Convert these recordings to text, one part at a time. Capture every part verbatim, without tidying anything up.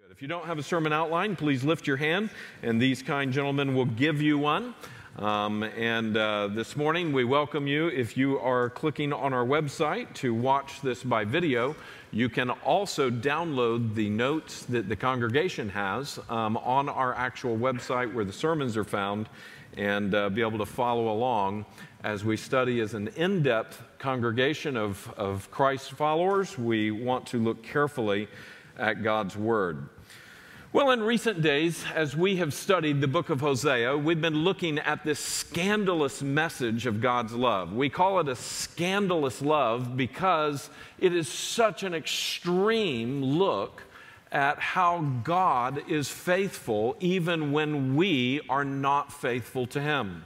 If you don't have a sermon outline, please lift your hand, and these kind gentlemen will give you one. Um, and uh, this morning, we welcome you. If you are clicking on our website to watch this by video, you can also download the notes that the congregation has um, on our actual website where the sermons are found, and uh, be able to follow along as we study as an in-depth congregation of, of Christ followers. We want to look carefully at God's Word. Well, in recent days, as we have studied the book of Hosea, we've been looking at this scandalous message of God's love. We call it a scandalous love because it is such an extreme look at how God is faithful even when we are not faithful to Him.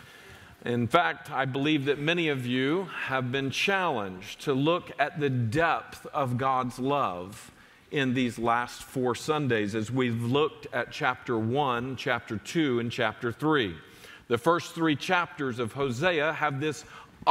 In fact, I believe that many of you have been challenged to look at the depth of God's love in these last four Sundays as we've looked at chapter one, chapter two, and chapter three. The first three chapters of Hosea have this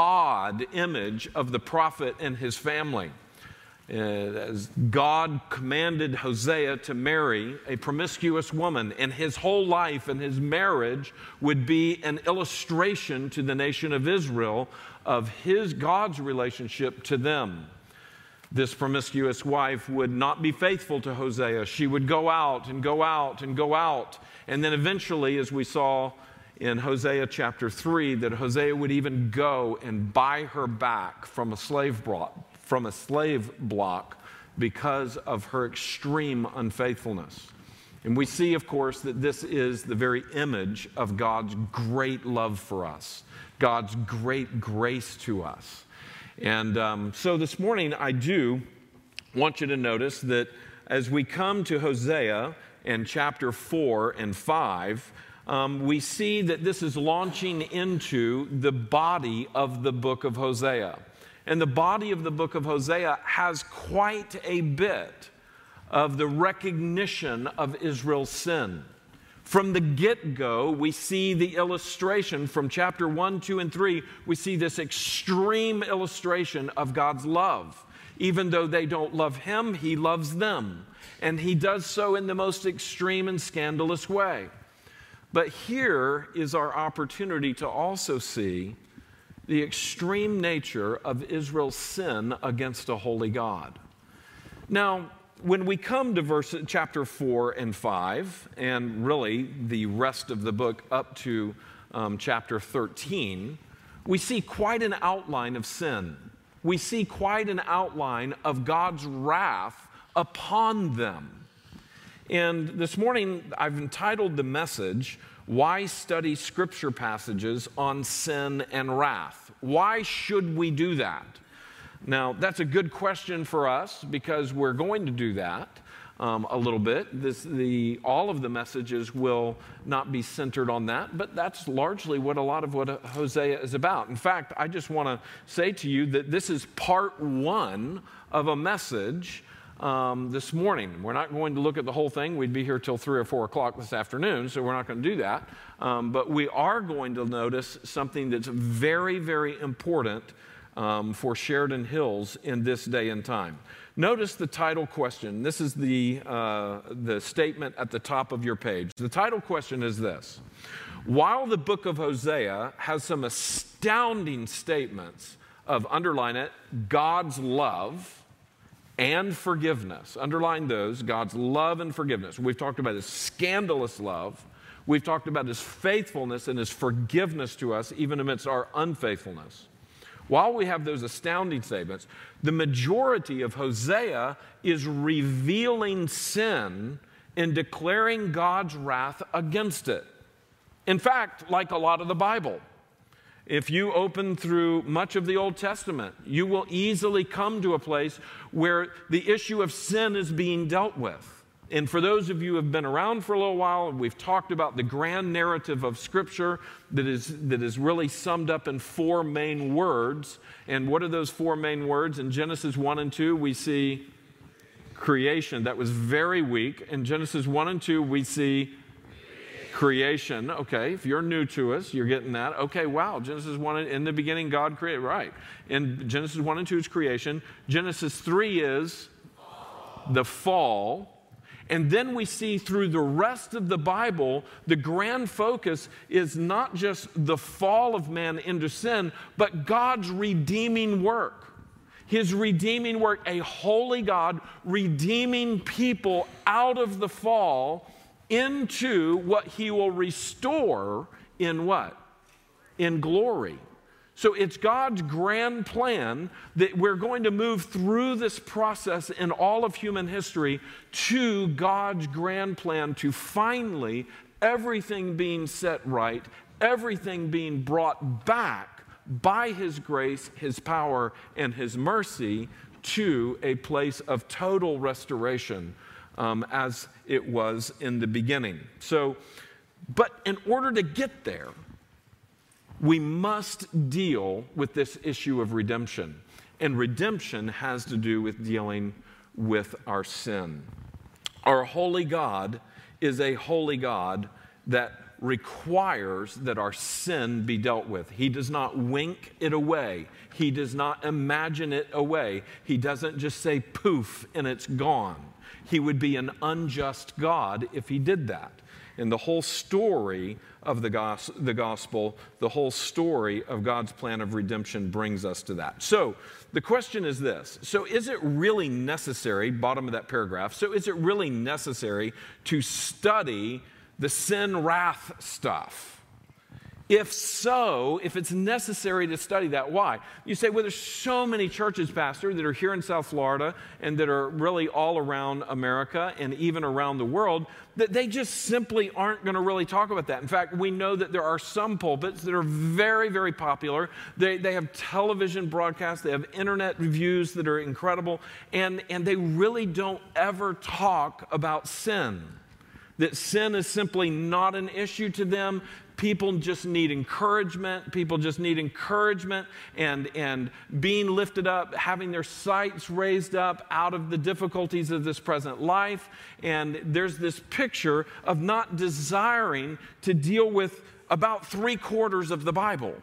odd image of the prophet and his family. Uh, as God commanded Hosea to marry a promiscuous woman, and his whole life and his marriage would be an illustration to the nation of Israel of his God's relationship to them. This promiscuous wife would not be faithful to Hosea. She would go out and go out and go out. And then eventually, as we saw in Hosea chapter three, that Hosea would even go and buy her back from a slave block, from a slave block because of her extreme unfaithfulness. And we see, of course, that this is the very image of God's great love for us, God's great grace to us. And um, so this morning, I do want you to notice that as we come to Hosea in chapter four and five, um, we see that this is launching into the body of the book of Hosea. And the body of the book of Hosea has quite a bit of the recognition of Israel's sin. From the get-go, we see the illustration from chapter one, two, and three. We see this extreme illustration of God's love. Even though they don't love Him, He loves them. And He does so in the most extreme and scandalous way. But here is our opportunity to also see the extreme nature of Israel's sin against a holy God. Now, when we come to verse, chapter four and five, and really the rest of the book up to um, chapter thirteen, we see quite an outline of sin. We see quite an outline of God's wrath upon them. And this morning, I've entitled the message, Why Study Scripture Passages on Sin and Wrath? Why should we do that? Now, that's a good question for us because we're going to do that um, a little bit. This, the, all of the messages will not be centered on that, but that's largely what a lot of what Hosea is about. In fact, I just want to say to you that this is part one of a message um, this morning. We're not going to look at the whole thing. We'd be here till three or four o'clock this afternoon, so we're not going to do that. Um, but we are going to notice something that's very, very important Um, for Sheridan Hills in this day and time. Notice the title question. This is the, uh, the statement at the top of your page. The title question is this: while the book of Hosea has some astounding statements of, underline it, God's love and forgiveness. Underline those, God's love and forgiveness. We've talked about His scandalous love. We've talked about His faithfulness and His forgiveness to us, even amidst our unfaithfulness. While we have those astounding statements, the majority of Hosea is revealing sin and declaring God's wrath against it. In fact, like a lot of the Bible, if you open through much of the Old Testament, you will easily come to a place where the issue of sin is being dealt with. And for those of you who have been around for a little while, we've talked about the grand narrative of Scripture that is, that is really summed up in four main words. And what are those four main words? In Genesis one and two, we see creation. That was very weak. In Genesis one and two, we see creation. Okay, if you're new to us, you're getting that. Okay, wow, Genesis one, in the beginning, God created. Right. In Genesis one and two is creation. Genesis three is the fall. And then we see through the rest of the Bible, the grand focus is not just the fall of man into sin, but God's redeeming work. His redeeming work, a holy God redeeming people out of the fall into what he will restore in what? In glory. So it's God's grand plan that we're going to move through this process in all of human history to God's grand plan to finally everything being set right, everything being brought back by his grace, his power, and his mercy to a place of total restoration um, as it was in the beginning. So, but in order to get there, we must deal with this issue of redemption. And redemption has to do with dealing with our sin. Our holy God is a holy God that requires that our sin be dealt with. He does not wink it away. He does not imagine it away. He doesn't just say poof and it's gone. He would be an unjust God if he did that. And the whole story of the, gos- the gospel, the whole story of God's plan of redemption brings us to that. So the question is this. So is it really necessary, bottom of that paragraph, so is it really necessary to study the sin wrath stuff? If so, if it's necessary to study that, why? You say, well, there's so many churches, Pastor, that are here in South Florida and that are really all around America and even around the world, that they just simply aren't going to really talk about that. In fact, we know that there are some pulpits that are very, very popular. They, they have television broadcasts, they have internet views that are incredible, and, and they really don't ever talk about sin. That sin is simply not an issue to them. People just need encouragement. People just need encouragement and, and being lifted up, having their sights raised up out of the difficulties of this present life. And there's this picture of not desiring to deal with about three quarters of the Bible.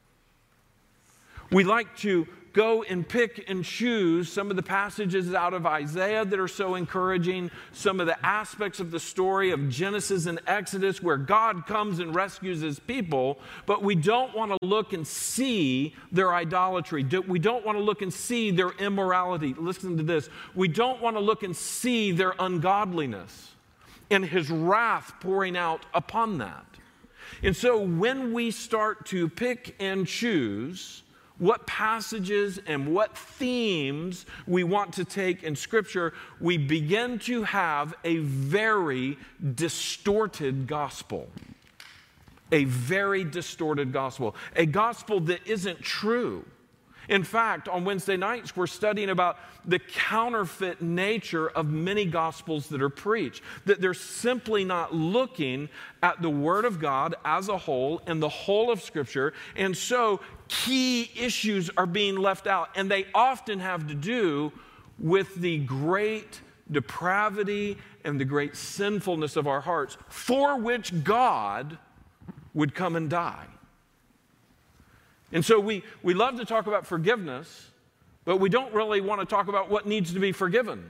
We like to go and pick and choose some of the passages out of Isaiah that are so encouraging, some of the aspects of the story of Genesis and Exodus where God comes and rescues his people, but we don't want to look and see their idolatry. We don't want to look and see their immorality. Listen to this. We don't want to look and see their ungodliness and his wrath pouring out upon that. And so when we start to pick and choose what passages and what themes we want to take in Scripture, we begin to have a very distorted gospel. A very distorted gospel. A gospel that isn't true. In fact, on Wednesday nights, we're studying about the counterfeit nature of many gospels that are preached. That they're simply not looking at the Word of God as a whole and the whole of Scripture. And so key issues are being left out. And they often have to do with the great depravity and the great sinfulness of our hearts, for which God would come and die. And so we, we love to talk about forgiveness, but we don't really want to talk about what needs to be forgiven.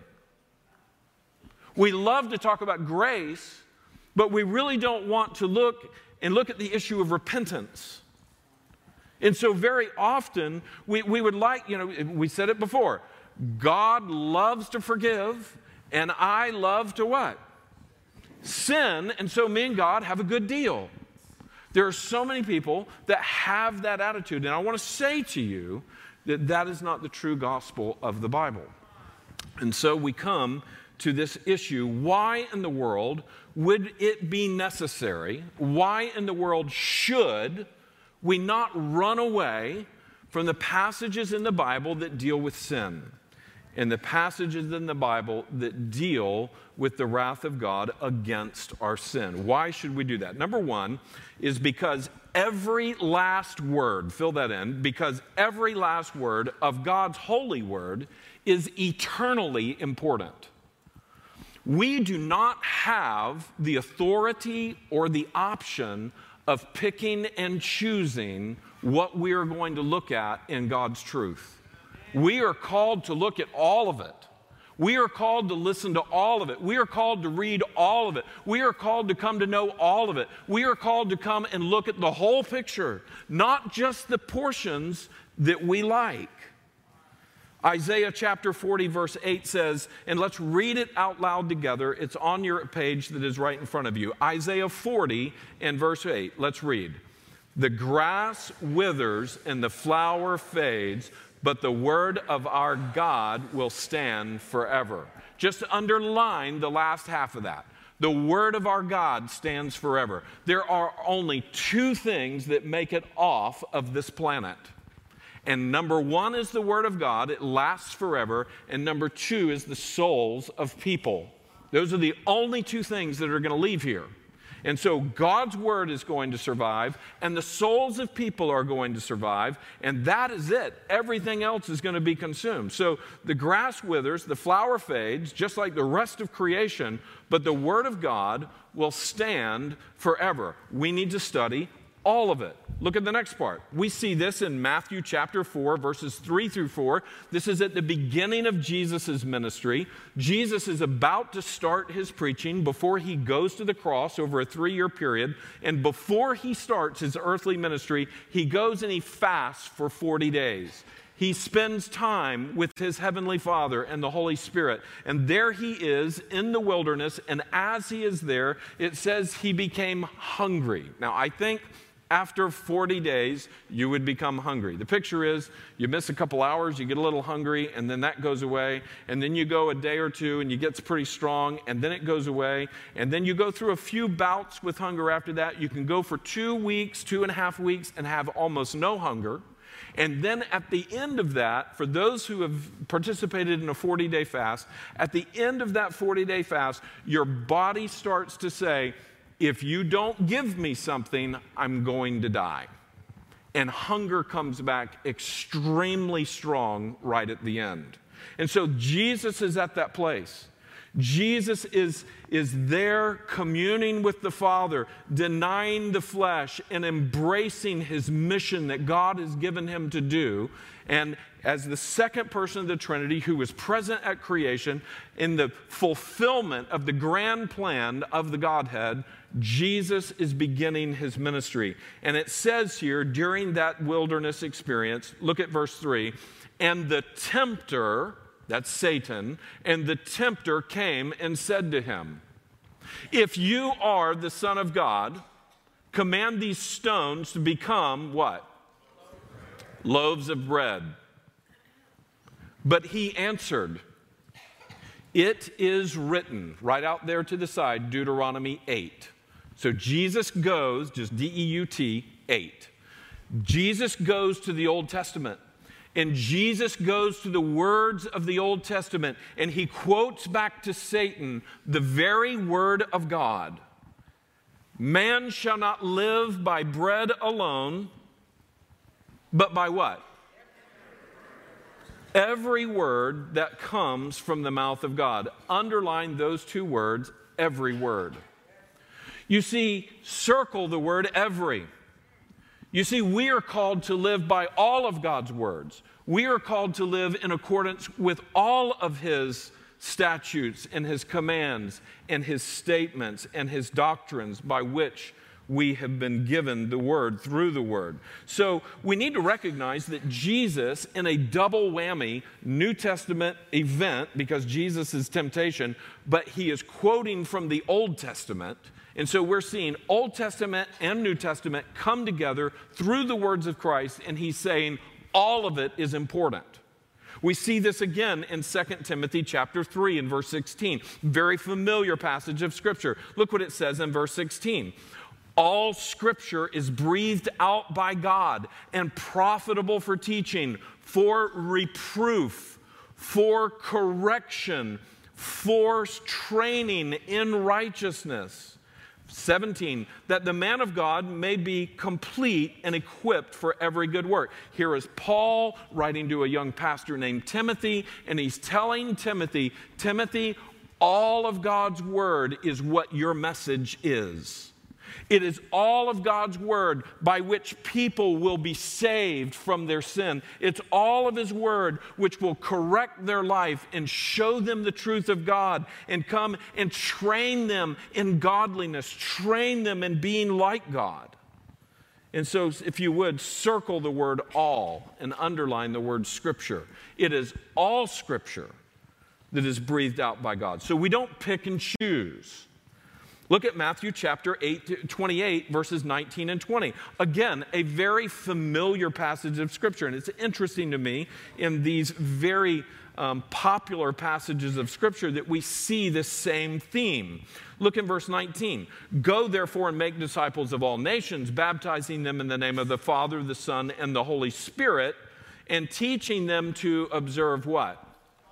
We love to talk about grace, but we really don't want to look and look at the issue of repentance. And so very often we, we would like, you know, we said it before, God loves to forgive, and I love to what? Sin, and so me and God have a good deal. There are so many people that have that attitude, and I want to say to you that that is not the true gospel of the Bible. And so we come to this issue, why in the world would it be necessary, why in the world should we not run away from the passages in the Bible that deal with sin and the passages in the Bible that deal with the wrath of God against our sin? Why should we do that? Number one is because every last word, fill that in, because every last word of God's holy word is eternally important. We do not have the authority or the option of picking and choosing what we are going to look at in God's truth. We are called to look at all of it. We are called to listen to all of it. We are called to read all of it. We are called to come to know all of it. We are called to come and look at the whole picture, not just the portions that we like. Isaiah chapter forty verse eight says, and let's read it out loud together. It's on your page that is right in front of you. Isaiah forty and verse eight. Let's read. The grass withers and the flower fades, but the word of our God will stand forever. Just underline the last half of that. The word of our God stands forever. There are only two things that make it off of this planet. And number one is the word of God. It lasts forever. And number two is the souls of people. Those are the only two things that are going to leave here. And so God's word is going to survive, and the souls of people are going to survive, and that is it. Everything else is going to be consumed. So the grass withers, the flower fades, just like the rest of creation, but the word of God will stand forever. We need to study all of it. Look at the next part. We see this in Matthew chapter four, verses three through four. This is at the beginning of Jesus' ministry. Jesus is about to start his preaching before he goes to the cross over a three-year period. And before he starts his earthly ministry, he goes and he fasts for forty days. He spends time with his heavenly Father and the Holy Spirit. And there he is in the wilderness. And as he is there, it says he became hungry. Now, I think after forty days, you would become hungry. The picture is you miss a couple hours, you get a little hungry, and then that goes away. And then you go a day or two, and you get pretty strong, and then it goes away. And then you go through a few bouts with hunger after that. You can go for two weeks, two and a half weeks, and have almost no hunger. And then at the end of that, for those who have participated in a forty-day fast, at the end of that forty-day fast, your body starts to say, if you don't give me something, I'm going to die. And hunger comes back extremely strong right at the end. And so Jesus is at that place. Jesus is, is there communing with the Father, denying the flesh and embracing his mission that God has given him to do. And as the second person of the Trinity who was present at creation in the fulfillment of the grand plan of the Godhead, Jesus is beginning his ministry. And it says here, during that wilderness experience, look at verse three, and the tempter, that's Satan, and the tempter came and said to him, if you are the Son of God, command these stones to become what? Loaves of bread. But he answered, it is written, right out there to the side, Deuteronomy eight. So Jesus goes, just D E U T, eight. Jesus goes to the Old Testament. And Jesus goes to the words of the Old Testament, and he quotes back to Satan the very word of God. Man shall not live by bread alone, but by what? Every word that comes from the mouth of God. Underline those two words, every word. You see, circle the word every. You see, we are called to live by all of God's words. We are called to live in accordance with all of his statutes and his commands and his statements and his doctrines by which we have been given the word through the word. So we need to recognize that Jesus, in a double whammy New Testament event, because Jesus is temptation, but he is quoting from the Old Testament. And so we're seeing Old Testament and New Testament come together through the words of Christ, and he's saying all of it is important. We see this again in Second Timothy chapter three and verse sixteen. Very familiar passage of Scripture. Look what it says in verse sixteen. All Scripture is breathed out by God and profitable for teaching, for reproof, for correction, for training in righteousness. seventeen, that the man of God may be complete and equipped for every good work. Here is Paul writing to a young pastor named Timothy, and he's telling Timothy, Timothy, all of God's word is what your message is. It is all of God's word by which people will be saved from their sin. It's all of his word which will correct their life and show them the truth of God and come and train them in godliness, train them in being like God. And so if you would, circle the word all and underline the word Scripture. It is all Scripture that is breathed out by God. So we don't pick and choose. Look at Matthew chapter eight, twenty-eight, verses nineteen and twenty. Again, a very familiar passage of Scripture. And it's interesting to me in these very um, popular passages of Scripture that we see this same theme. Look in verse nineteen. Go therefore and make disciples of all nations, baptizing them in the name of the Father, the Son, and the Holy Spirit, and teaching them to observe what?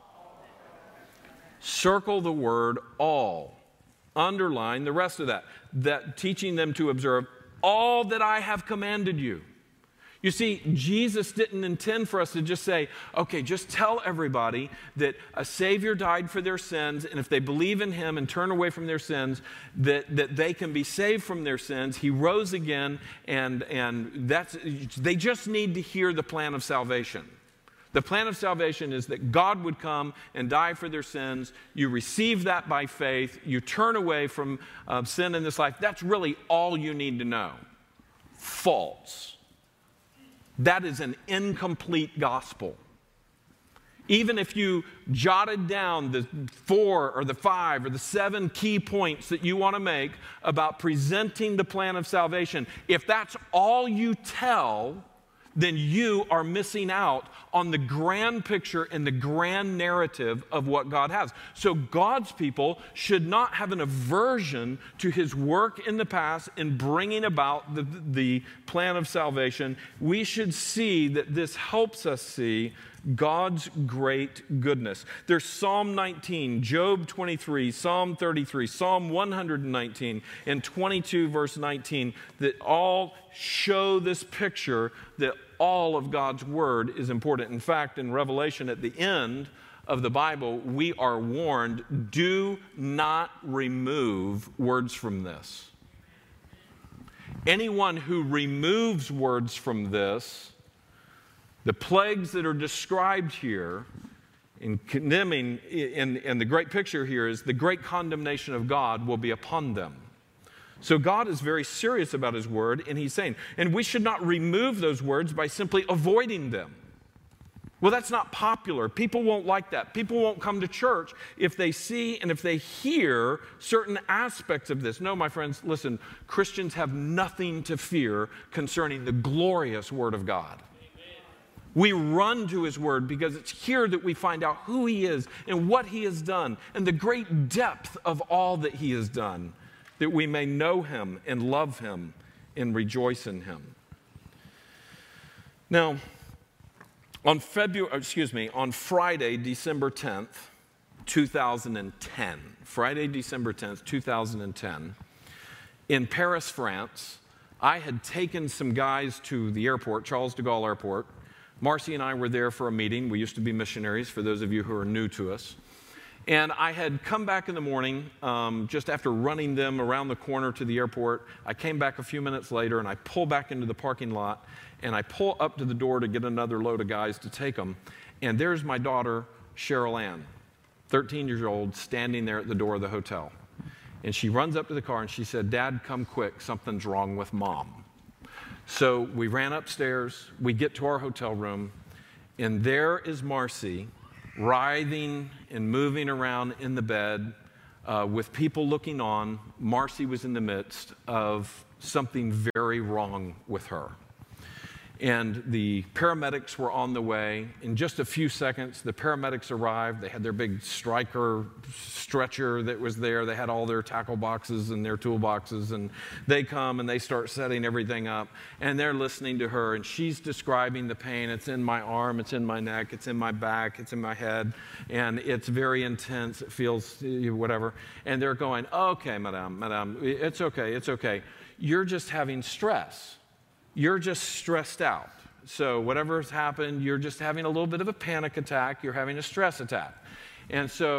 Circle the word all. Underline the rest of that. That teaching them to observe all that I have commanded you. You see, Jesus didn't intend for us to just say, okay, just tell everybody that a Savior died for their sins, and if they believe in him and turn away from their sins, that, that they can be saved from their sins. He rose again, and, and that's, they just need to hear the plan of salvation. The plan of salvation is that God would come and die for their sins. You receive that by faith. You turn away from uh, sin in this life. That's really all you need to know. False. That is an incomplete gospel. Even if you jotted down the four or the five or the seven key points that you want to make about presenting the plan of salvation, if that's all you tell, then you are missing out on the grand picture and the grand narrative of what God has. So God's people should not have an aversion to his work in the past in bringing about the, the plan of salvation. We should see that this helps us see God's great goodness. There's Psalm nineteen, Job twenty-three, Psalm thirty-three, Psalm one hundred nineteen, and twenty-two verse nineteen that all show this picture that all of God's word is important. In fact, in Revelation at the end of the Bible, we are warned, do not remove words from this. Anyone who removes words from this, the plagues that are described here in condemning, in, in the great picture here is the great condemnation of God will be upon them. So God is very serious about his word, and he's saying, and we should not remove those words by simply avoiding them. Well, that's not popular. People won't like that. People won't come to church if they see and if they hear certain aspects of this. No, my friends, listen, Christians have nothing to fear concerning the glorious word of God. We run to his word because it's here that we find out who he is and what he has done and the great depth of all that he has done, that we may know him and love him and rejoice in him. Now, on February, excuse me, on Friday, December tenth, two thousand ten, Friday, December tenth, two thousand ten, in Paris, France, I had taken some guys to the airport, Charles de Gaulle Airport. Marcy and I were there for a meeting. We used to be missionaries, for those of you who are new to us. And I had come back in the morning, um, just after running them around the corner to the airport. I came back a few minutes later, and I pull back into the parking lot, and I pull up to the door to get another load of guys to take them. And there's my daughter, Cheryl Ann, thirteen years old, standing there at the door of the hotel. And she runs up to the car, and she said, "Dad, come quick. Something's wrong with Mom." So we ran upstairs. We get to our hotel room, and there is Marcy, writhing and moving around in the bed uh, with people looking on. Marcy was in the midst of something very wrong with her. And the paramedics were on the way. In just a few seconds, the paramedics arrived. They had their big Stryker stretcher that was there. They had all their tackle boxes and their toolboxes. And they come and they start setting everything up. And they're listening to her. And she's describing the pain. It's in my arm. It's in my neck. It's in my back. It's in my head. And it's very intense. It feels whatever. And they're going, "Okay, madame, madame, it's okay. It's okay. You're just having stress. You're just stressed out. So whatever has happened, you're just having a little bit of a panic attack. You're having a stress attack." And so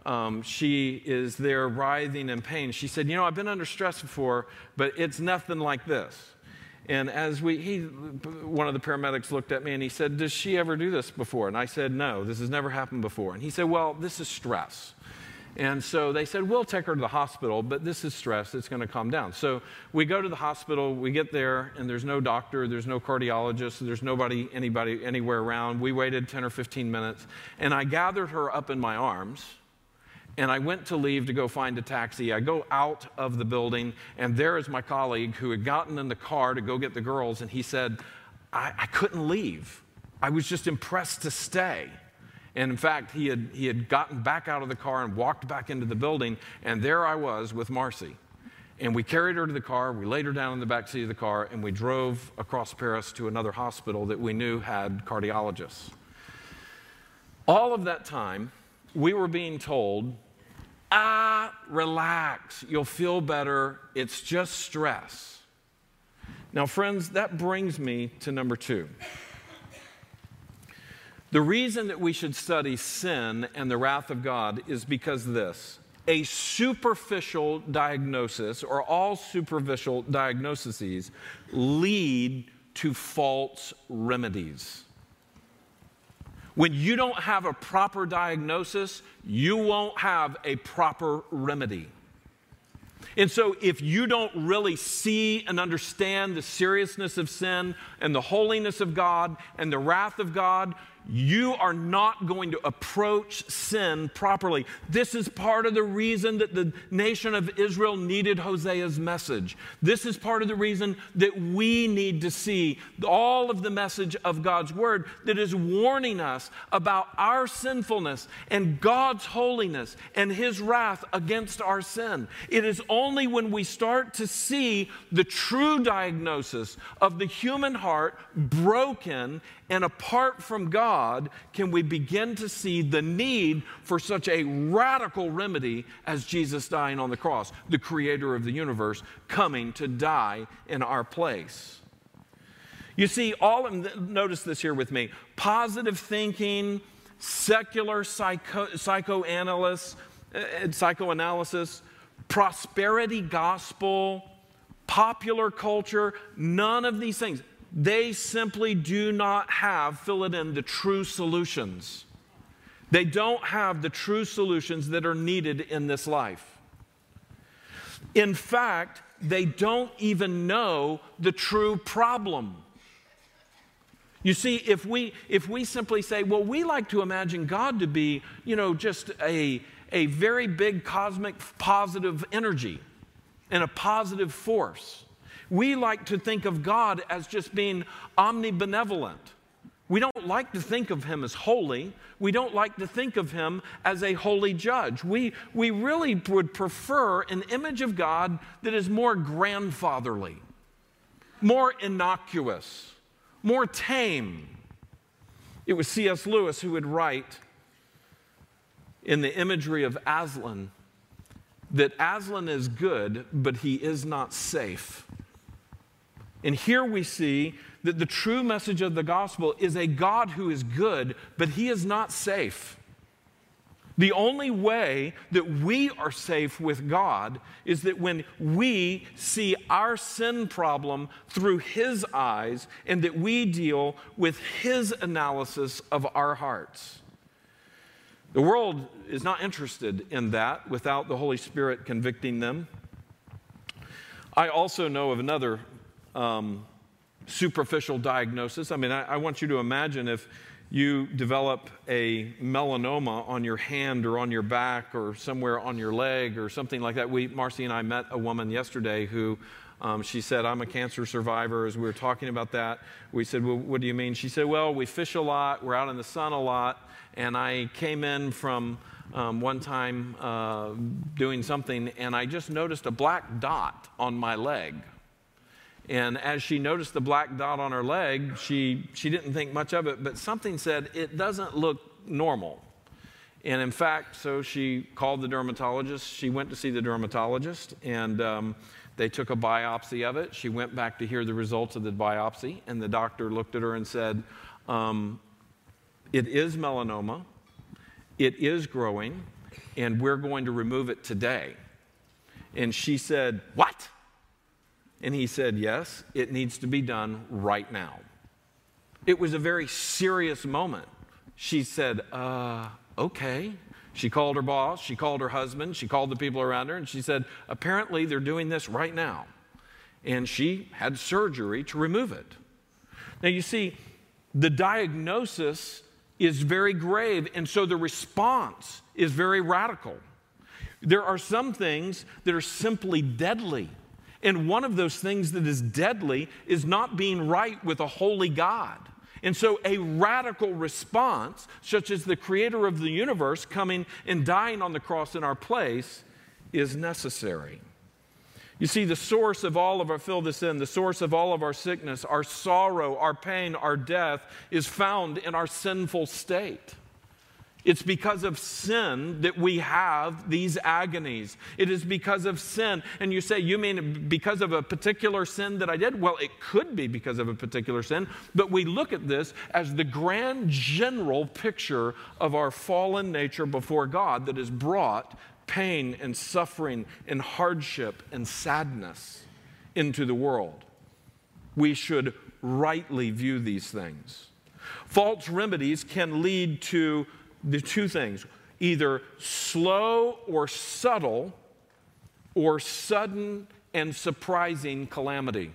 um, she is there writhing in pain. She said, you know, I've been under stress before, but it's nothing like this. And as we, he, one of the paramedics looked at me and he said, does she ever do this before? And I said, no, this has never happened before. And he said, well, this is stress. And so they said, we'll take her to the hospital, but this is stress. It's going to calm down. So we go to the hospital. We get there, and there's no doctor. There's no cardiologist. There's nobody, anybody, anywhere around. We waited ten or fifteen minutes, and I gathered her up in my arms, and I went to leave to go find a taxi. I go out of the building, and there is my colleague who had gotten in the car to go get the girls, and he said, I, I couldn't leave. I was just impressed to stay. And in fact, he had, he had gotten back out of the car and walked back into the building, and there I was with Marcy. And we carried her to the car, we laid her down in the back seat of the car, and we drove across Paris to another hospital that we knew had cardiologists. All of that time, we were being told, ah, relax, you'll feel better, it's just stress. Now, friends, that brings me to number two. The reason that we should study sin and the wrath of God is because this. A superficial diagnosis, or all superficial diagnoses, lead to false remedies. When you don't have a proper diagnosis, you won't have a proper remedy. And so if you don't really see and understand the seriousness of sin and the holiness of God and the wrath of God, you are not going to approach sin properly. This is part of the reason that the nation of Israel needed Hosea's message. This is part of the reason that we need to see all of the message of God's word that is warning us about our sinfulness and God's holiness and his wrath against our sin. It is only when we start to see the true diagnosis of the human heart broken and apart from God, can we begin to see the need for such a radical remedy as Jesus dying on the cross, the creator of the universe, coming to die in our place. You see, all of, notice this here with me, positive thinking, secular psycho, psychoanalysis, uh, psychoanalysis, prosperity gospel, popular culture, none of these things. They simply do not have, fill it in, the true solutions. They don't have the true solutions that are needed in this life. In fact, they don't even know the true problem. You see, if we, if we simply say, well, we like to imagine God to be, you know, just a, a very big cosmic positive energy and a positive force. We like to think of God as just being omnibenevolent. We don't like to think of him as holy. We don't like to think of him as a holy judge. We, we really would prefer an image of God that is more grandfatherly, more innocuous, more tame. It was C S Lewis who would write in the imagery of Aslan that Aslan is good, but he is not safe. And here we see that the true message of the gospel is a God who is good, but he is not safe. The only way that we are safe with God is that when we see our sin problem through his eyes and that we deal with his analysis of our hearts. The world is not interested in that without the Holy Spirit convicting them. I also know of another Um, superficial diagnosis. I mean, I, I want you to imagine if you develop a melanoma on your hand or on your back or somewhere on your leg or something like that. We, Marcy and I met a woman yesterday who, um, she said, I'm a cancer survivor. As we were talking about that, we said, well, what do you mean? She said, well, we fish a lot, we're out in the sun a lot, and I came in from um, one time uh, doing something, and I just noticed a black dot on my leg. And as she noticed the black dot on her leg, she, she didn't think much of it, but something said, it doesn't look normal. And in fact, so she called the dermatologist. She went to see the dermatologist, and um, they took a biopsy of it. She went back to hear the results of the biopsy, and the doctor looked at her and said, um, it is melanoma. It is growing. and we're going to remove it today. And she said, what? And he said, yes, it needs to be done right now. It was a very serious moment. She said, uh, okay. She called her boss, she called her husband, she called the people around her, and she said, apparently they're doing this right now. And she had surgery to remove it. Now you see, the diagnosis is very grave, and so the response is very radical. There are some things that are simply deadly. And one of those things that is deadly is not being right with a holy God. And so a radical response, such as the creator of the universe coming and dying on the cross in our place, is necessary. You see, the source of all of our, fill this in, the source of all of our sickness, our sorrow, our pain, our death, is found in our sinful state. It's because of sin that we have these agonies. It is because of sin. And you say, you mean because of a particular sin that I did? Well, it could be because of a particular sin, but we look at this as the grand general picture of our fallen nature before God that has brought pain and suffering and hardship and sadness into the world. We should rightly view these things. False remedies can lead to the two things, either slow or subtle or sudden and surprising calamity.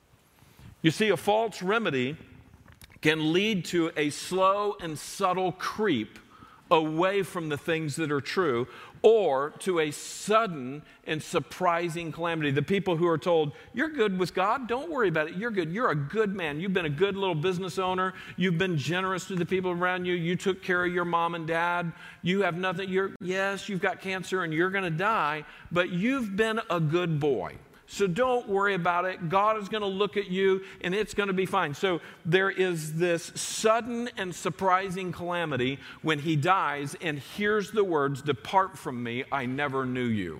You see, a false remedy can lead to a slow and subtle creep away from the things that are true, or to a sudden and surprising calamity. The people who are told, you're good with God, don't worry about it, you're good, you're a good man, you've been a good little business owner, you've been generous to the people around you, you took care of your mom and dad, you have nothing, you're, yes, you've got cancer and you're going to die, but you've been a good boy. So don't worry about it. God is going to look at you and it's going to be fine. So there is this sudden and surprising calamity when he dies, and hears the words, depart from me, I never knew you.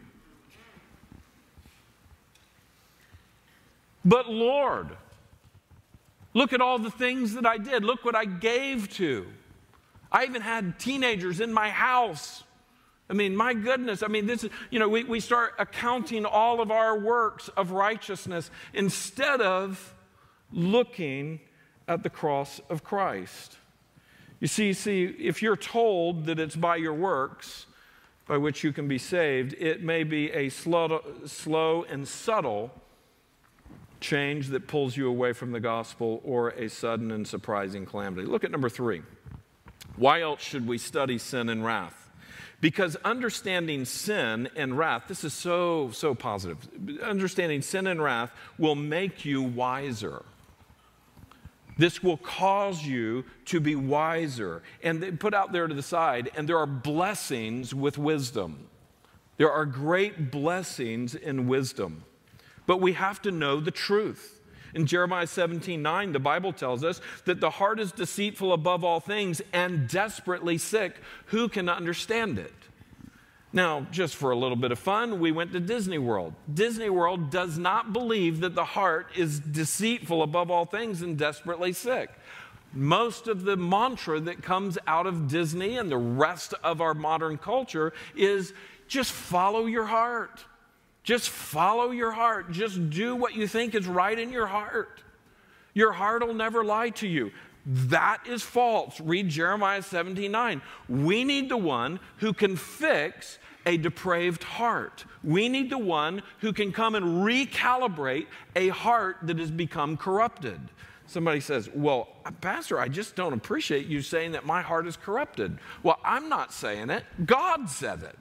But Lord, look at all the things that I did. Look what I gave to. I even had teenagers in my house. I mean, my goodness, I mean, this is, you know, we, we start accounting all of our works of righteousness instead of looking at the cross of Christ. You see, see, if you're told that it's by your works by which you can be saved, it may be a slow, slow and subtle change that pulls you away from the gospel, or a sudden and surprising calamity. Look at number three. Why else should we study sin and wrath? Because understanding sin and wrath, this is so, so positive. Understanding sin and wrath will make you wiser. This will cause you to be wiser. And put out there to the side, and there are blessings with wisdom. There are great blessings in wisdom. But we have to know the truth. In Jeremiah seventeen nine, the Bible tells us that the heart is deceitful above all things and desperately sick. Who can understand it? Now, just for a little bit of fun, we went to Disney World. Disney World does not believe that the heart is deceitful above all things and desperately sick. Most of the mantra that comes out of Disney and the rest of our modern culture is just follow your heart. Just follow your heart. Just do what you think is right in your heart. Your heart will never lie to you. That is false. Read Jeremiah seventeen nine. We need the one who can fix a depraved heart. We need the one who can come and recalibrate a heart that has become corrupted. Somebody says, well, Pastor, I just don't appreciate you saying that my heart is corrupted. Well, I'm not saying it. God said it.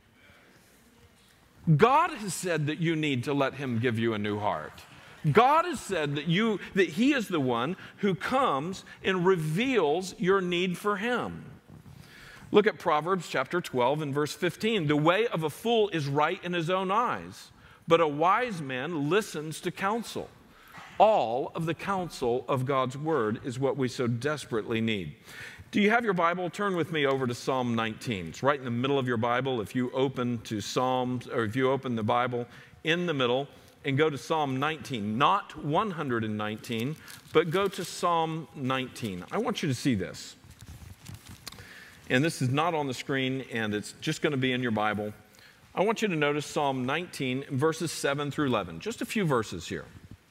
God has said that you need to let him give you a new heart. God has said that you that he is the one who comes and reveals your need for him. Look at Proverbs chapter twelve and verse fifteen. The way of a fool is right in his own eyes, but a wise man listens to counsel. All of the counsel of God's word is what we so desperately need. Do you have your Bible? Turn with me over to Psalm nineteen. It's right in the middle of your Bible. If you open to Psalms, or if you open the Bible in the middle and go to Psalm nineteen, not one hundred nineteen, but go to Psalm nineteen. I want you to see this. and this is not on the screen, and it's just going to be in your Bible. I want you to notice Psalm nineteen, verses seven through eleven. Just a few verses here.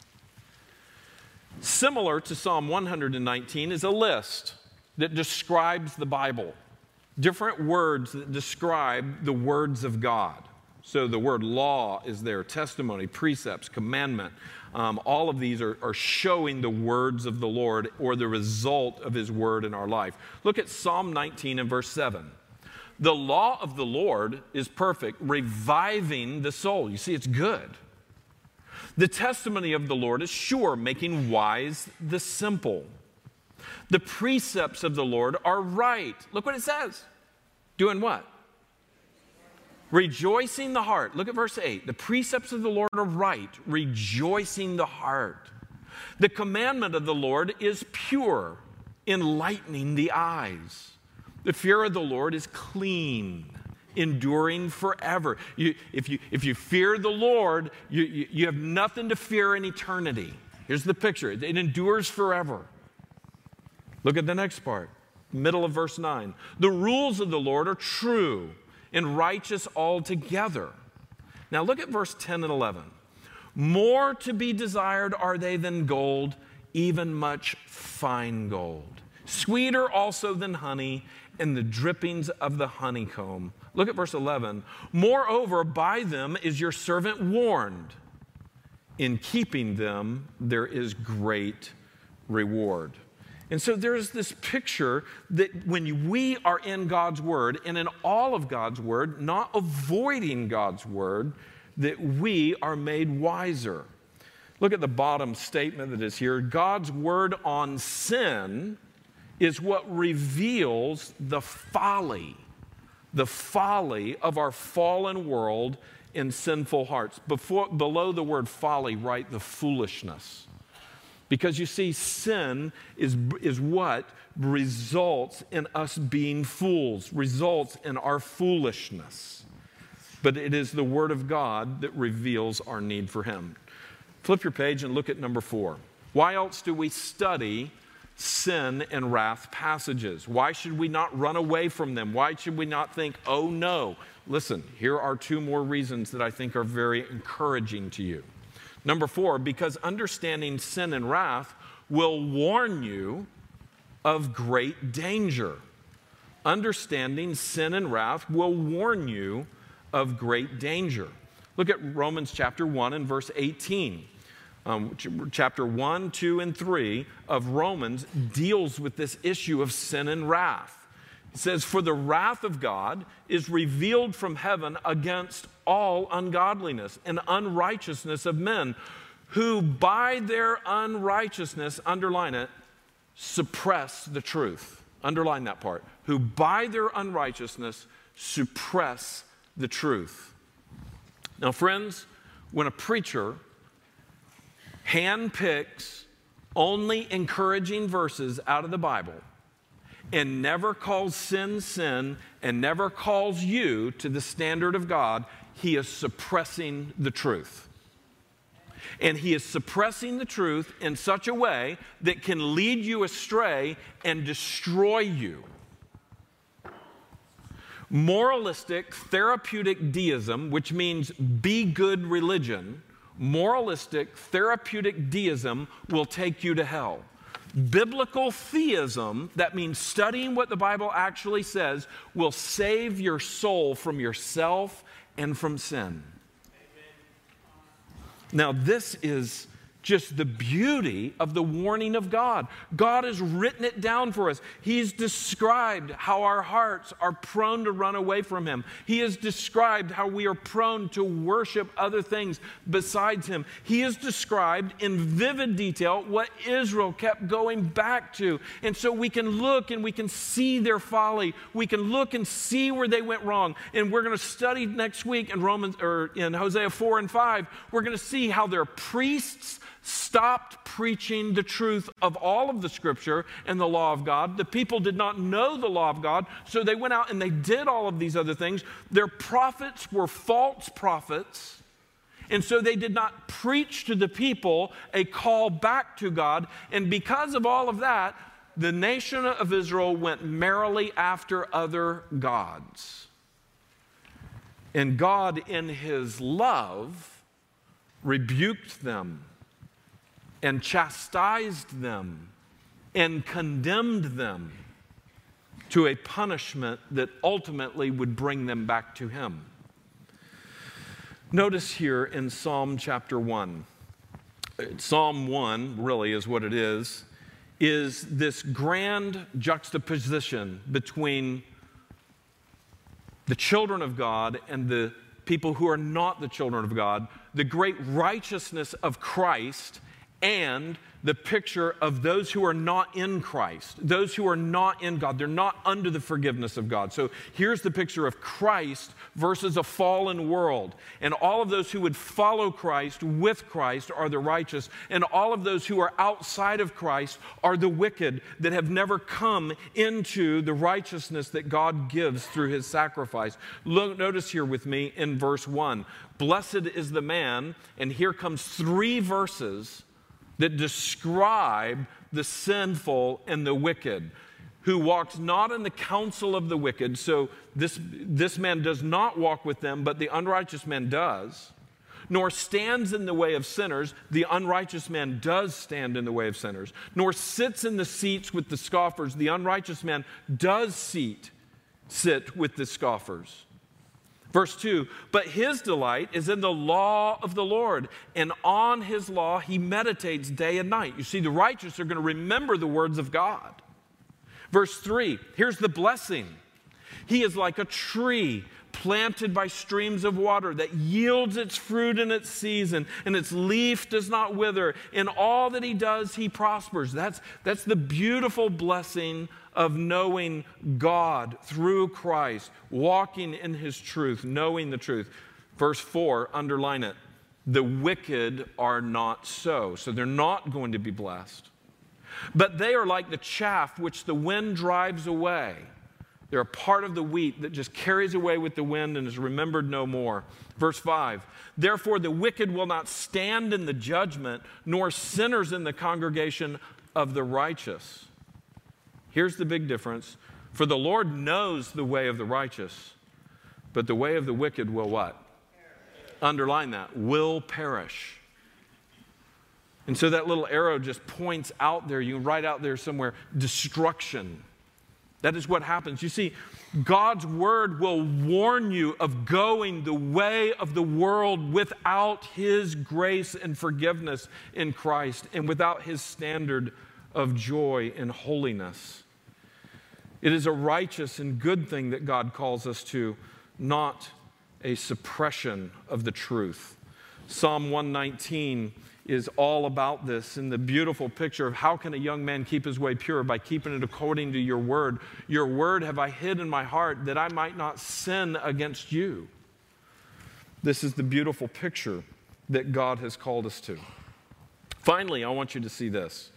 Similar to Psalm one hundred nineteen is a list that describes the Bible. Different words that describe the words of God. So the word law is there, testimony, precepts, commandment. Um, all of these are, are showing the words of the Lord or the result of his word in our life. Look at Psalm nineteen and verse seven. The law of the Lord is perfect, reviving the soul. You see, it's good. The testimony of the Lord is sure, making wise the simple. The precepts of the Lord are right. Look what it says. Doing what? Rejoicing the heart. Look at verse eight. The precepts of the Lord are right, rejoicing the heart. The commandment of the Lord is pure, enlightening the eyes. The fear of the Lord is clean, enduring forever. You, if, you, if you fear the Lord, you, you, you have nothing to fear in eternity. Here's the picture. It, it endures forever. Look at the next part, middle of verse nine. The rules of the Lord are true and righteous altogether. Now look at verse ten and eleven. More to be desired are they than gold, even much fine gold. Sweeter also than honey, and the drippings of the honeycomb. Look at verse eleven. Moreover, by them is your servant warned. In keeping them, there is great reward. And so there's this picture that when we are in God's word and in all of God's word, not avoiding God's word, that we are made wiser. Look at the bottom statement that is here. God's word on sin is what reveals the folly, the folly of our fallen world and sinful hearts. Before, below the word folly, write the foolishness. Because you see, sin is, is what results in us being fools, results in our foolishness. But it is the Word of God that reveals our need for Him. Flip your page and look at number four. Why else do we study sin and wrath passages? Why should we not run away from them? Why should we not think, oh no? Listen, here are two more reasons that I think are very encouraging to you. Number four, because understanding sin and wrath will warn you of great danger. Understanding sin and wrath will warn you of great danger. Look at Romans chapter one and verse eighteen. Um, chapter one, two, and three of Romans deals with this issue of sin and wrath. It says, for the wrath of God is revealed from heaven against all ungodliness and unrighteousness of men, who by their unrighteousness, underline it, suppress the truth. Underline that part. Who by their unrighteousness suppress the truth. Now, friends, when a preacher handpicks only encouraging verses out of the Bible and never calls sin sin and never calls you to the standard of God, he is suppressing the truth. And he is suppressing the truth in such a way that can lead you astray and destroy you. Moralistic, therapeutic deism, which means be good religion, moralistic, therapeutic deism will take you to hell. Biblical theism, that means studying what the Bible actually says, will save your soul from yourself and from sin. Now, this is just the beauty of the warning of God. God has written it down for us. He's described how our hearts are prone to run away from Him. He has described how we are prone to worship other things besides Him. He has described in vivid detail what Israel kept going back to. And so we can look and we can see their folly. We can look and see where they went wrong. And we're going to study next week in Romans or in Hosea four and five. We're going to see how their priests stopped preaching the truth of all of the Scripture and the law of God. The people did not know the law of God, so they went out and they did all of these other things. Their prophets were false prophets, and so they did not preach to the people a call back to God. And because of all of that, the nation of Israel went merrily after other gods. And God, in his love, rebuked them and chastised them and condemned them to a punishment that ultimately would bring them back to him. Notice here in Psalm chapter one, Psalm one really is what it is, is this grand juxtaposition between the children of God and the people who are not the children of God, the great righteousness of Christ and the picture of those who are not in Christ, those who are not in God. They're not under the forgiveness of God. So here's the picture of Christ versus a fallen world. And all of those who would follow Christ with Christ are the righteous. And all of those who are outside of Christ are the wicked that have never come into the righteousness that God gives through his sacrifice. Look, notice here with me in verse one. Blessed is the man, and here comes three verses that describe the sinful and the wicked, who walks not in the counsel of the wicked. So this, this man does not walk with them, but the unrighteous man does. Nor stands in the way of sinners. The unrighteous man does stand in the way of sinners. Nor sits in the seats with the scoffers. The unrighteous man does seat, sit with the scoffers. Verse two, but his delight is in the law of the Lord, and on his law he meditates day and night. You see, the righteous are going to remember the words of God. Verse three, here's the blessing. He is like a tree planted by streams of water that yields its fruit in its season, and its leaf does not wither. In all that he does, he prospers. That's, that's the beautiful blessing of knowing God through Christ, walking in his truth, knowing the truth. Verse four, underline it. The wicked are not so. So they're not going to be blessed. But they are like the chaff which the wind drives away. They're a part of the wheat that just carries away with the wind and is remembered no more. Verse five, therefore the wicked will not stand in the judgment, nor sinners in the congregation of the righteous. Here's the big difference. For the Lord knows the way of the righteous, but the way of the wicked will what? Perish. Underline that, will perish. And so that little arrow just points out there. You can write out there somewhere, destruction. That is what happens. You see, God's word will warn you of going the way of the world without his grace and forgiveness in Christ and without his standard of joy and holiness. It is a righteous and good thing that God calls us to, not a suppression of the truth. Psalm one nineteen is all about this, in the beautiful picture of how can a young man keep his way pure? By keeping it according to your word. Your word have I hid in my heart that I might not sin against you. This is the beautiful picture that God has called us to. Finally, I want you to see this.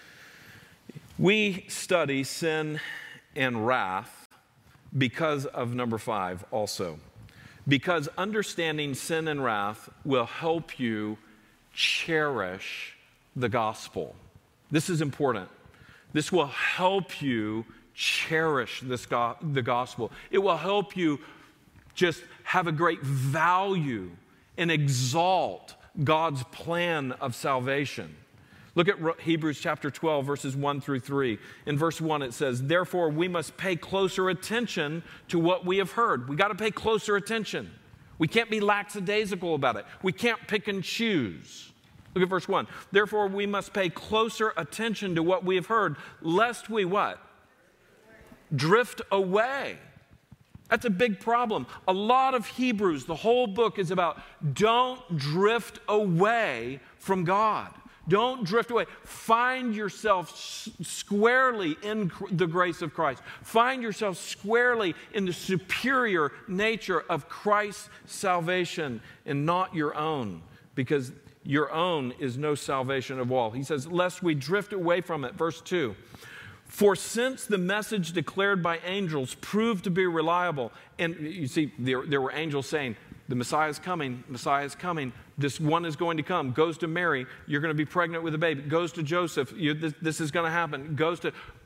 We study sin and wrath because of number five also. Because understanding sin and wrath will help you cherish the gospel. This is important. This will help you cherish this go- the gospel. It will help you just have a great value and exalt God's plan of salvation. Look at Hebrews chapter twelve, verses one through three. In verse one it says, therefore we must pay closer attention to what we have heard. We got to pay closer attention. We can't be lackadaisical about it. We can't pick and choose. Look at verse one. Therefore we must pay closer attention to what we have heard, lest we what? Drift away. That's a big problem. A lot of Hebrews, the whole book is about don't drift away from God. Don't drift away. Find yourself squarely in the grace of Christ. Find yourself squarely in the superior nature of Christ's salvation and not your own, because your own is no salvation of all. He says, lest we drift away from it. Verse two. For since the message declared by angels proved to be reliable, and you see, there, there were angels saying, the Messiah is coming, Messiah is coming, this one is going to come, goes to Mary, you're going to be pregnant with a baby, goes to Joseph, you, this, this is going to happen, goes to,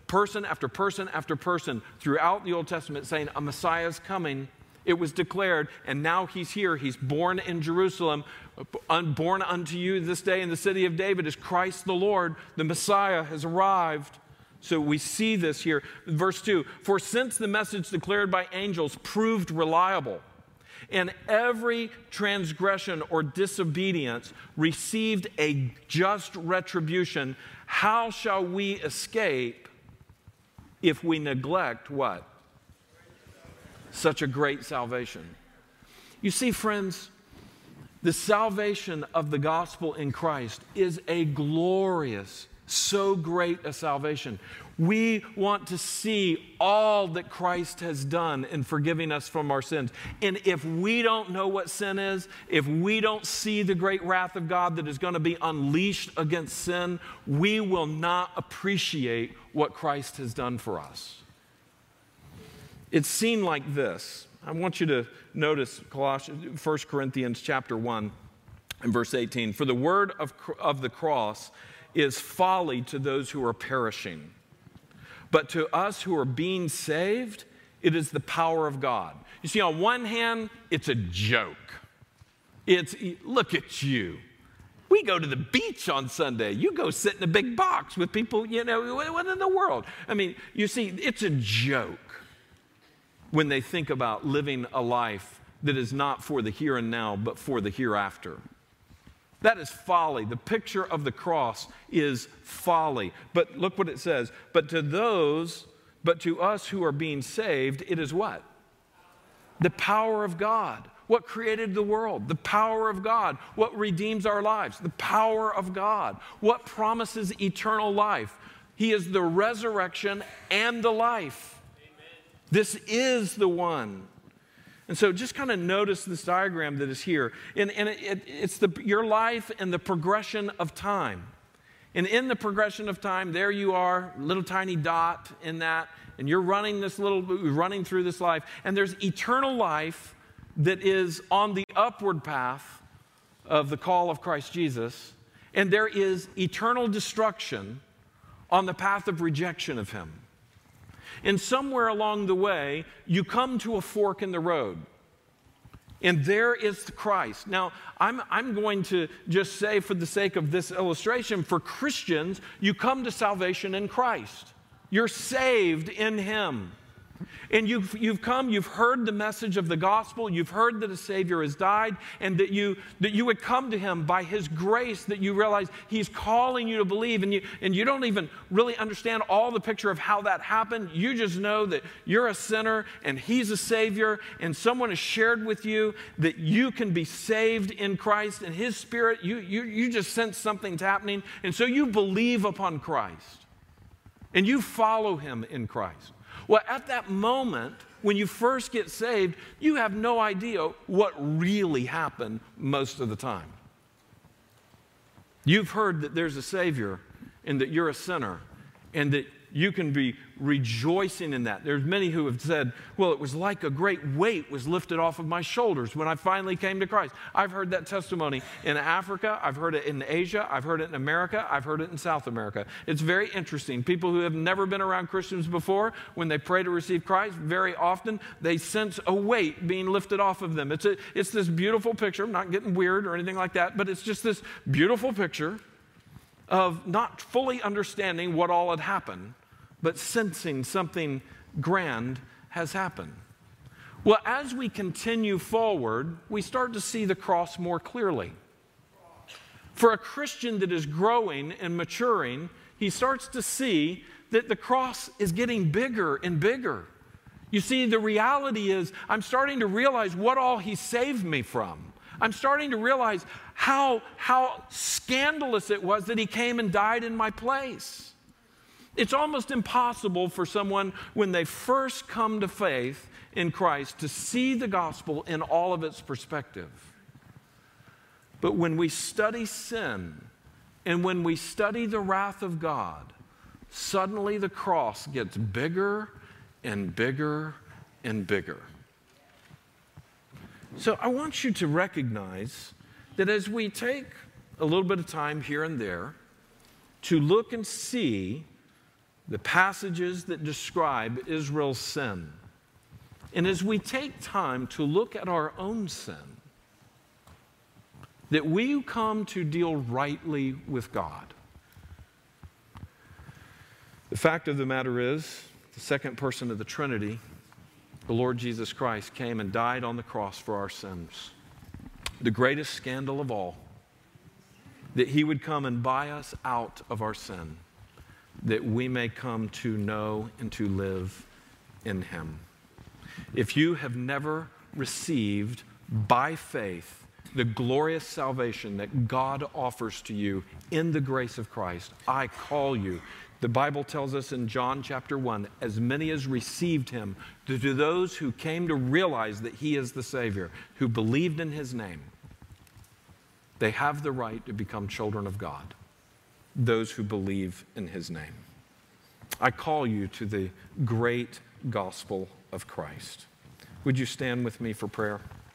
person after person after person throughout the Old Testament saying a Messiah is coming. It was declared, and now he's here. He's born in Jerusalem. Born unto you this day in the city of David is Christ the Lord. The Messiah has arrived. So we see this here. Verse two, for since the message declared by angels proved reliable, and every transgression or disobedience received a just retribution, how shall we escape if we neglect what? Such a great salvation. You see, friends, the salvation of the gospel in Christ is a glorious, so great a salvation. We want to see all that Christ has done in forgiving us from our sins. And if we don't know what sin is, if we don't see the great wrath of God that is going to be unleashed against sin, we will not appreciate what Christ has done for us. It's seen like this. I want you to notice Colossians, First Corinthians chapter one and verse eighteen. For the word of, of the cross is folly to those who are perishing, but to us who are being saved, it is the power of God. You see, on one hand, it's a joke. It's, look at you. We go to the beach on Sunday. You go sit in a big box with people, you know, what in the world? I mean, you see, it's a joke when they think about living a life that is not for the here and now, but for the hereafter. That is folly. The picture of the cross is folly. But look what it says. But to those, but to us who are being saved, it is what? The power of God. What created the world? The power of God. What redeems our lives? The power of God. What promises eternal life? He is the resurrection and the life. This is the one. And so just kind of notice this diagram that is here. And, and it, it, it's the, your life and the progression of time. And in the progression of time, there you are, little tiny dot in that, and you're running this little, running through this life. And there's eternal life that is on the upward path of the call of Christ Jesus. And there is eternal destruction on the path of rejection of him. And somewhere along the way, you come to a fork in the road. And there is Christ. Now, I'm, I'm going to just say, for the sake of this illustration, for Christians, you come to salvation in Christ. You're saved in him. And you've, you've come, you've heard the message of the gospel, you've heard that a Savior has died, and that you, that you would come to him by his grace, that you realize he's calling you to believe, and you, and you don't even really understand all the picture of how that happened. You just know that you're a sinner, and he's a Savior, and someone has shared with you that you can be saved in Christ, and his Spirit, you, you, you just sense something's happening, and so you believe upon Christ, and you follow him in Christ. Well, at that moment, when you first get saved, you have no idea what really happened most of the time. You've heard that there's a Savior and that you're a sinner and that you can be rejoicing in that. There's many who have said, well, it was like a great weight was lifted off of my shoulders when I finally came to Christ. I've heard that testimony in Africa. I've heard it in Asia. I've heard it in America. I've heard it in South America. It's very interesting. People who have never been around Christians before, when they pray to receive Christ, very often they sense a weight being lifted off of them. It's, a, it's this beautiful picture. I'm not getting weird or anything like that, but it's just this beautiful picture of not fully understanding what all had happened, but sensing something grand has happened. Well, as we continue forward, we start to see the cross more clearly. For a Christian that is growing and maturing, he starts to see that the cross is getting bigger and bigger. You see, the reality is I'm starting to realize what all he saved me from. I'm starting to realize how, how scandalous it was that he came and died in my place. It's almost impossible for someone, when they first come to faith in Christ, to see the gospel in all of its perspective. But when we study sin and when we study the wrath of God, suddenly the cross gets bigger and bigger and bigger. So I want you to recognize that as we take a little bit of time here and there to look and see the passages that describe Israel's sin. And as we take time to look at our own sin, that we come to deal rightly with God. The fact of the matter is, the second person of the Trinity, the Lord Jesus Christ, came and died on the cross for our sins. The greatest scandal of all, that he would come and buy us out of our sin, that we may come to know and to live in him. If you have never received by faith the glorious salvation that God offers to you in the grace of Christ, I call you. The Bible tells us in John chapter one, as many as received him, to, to those who came to realize that he is the Savior, who believed in his name, they have the right to become children of God, those who believe in his name. I call you to the great gospel of Christ. Would you stand with me for prayer?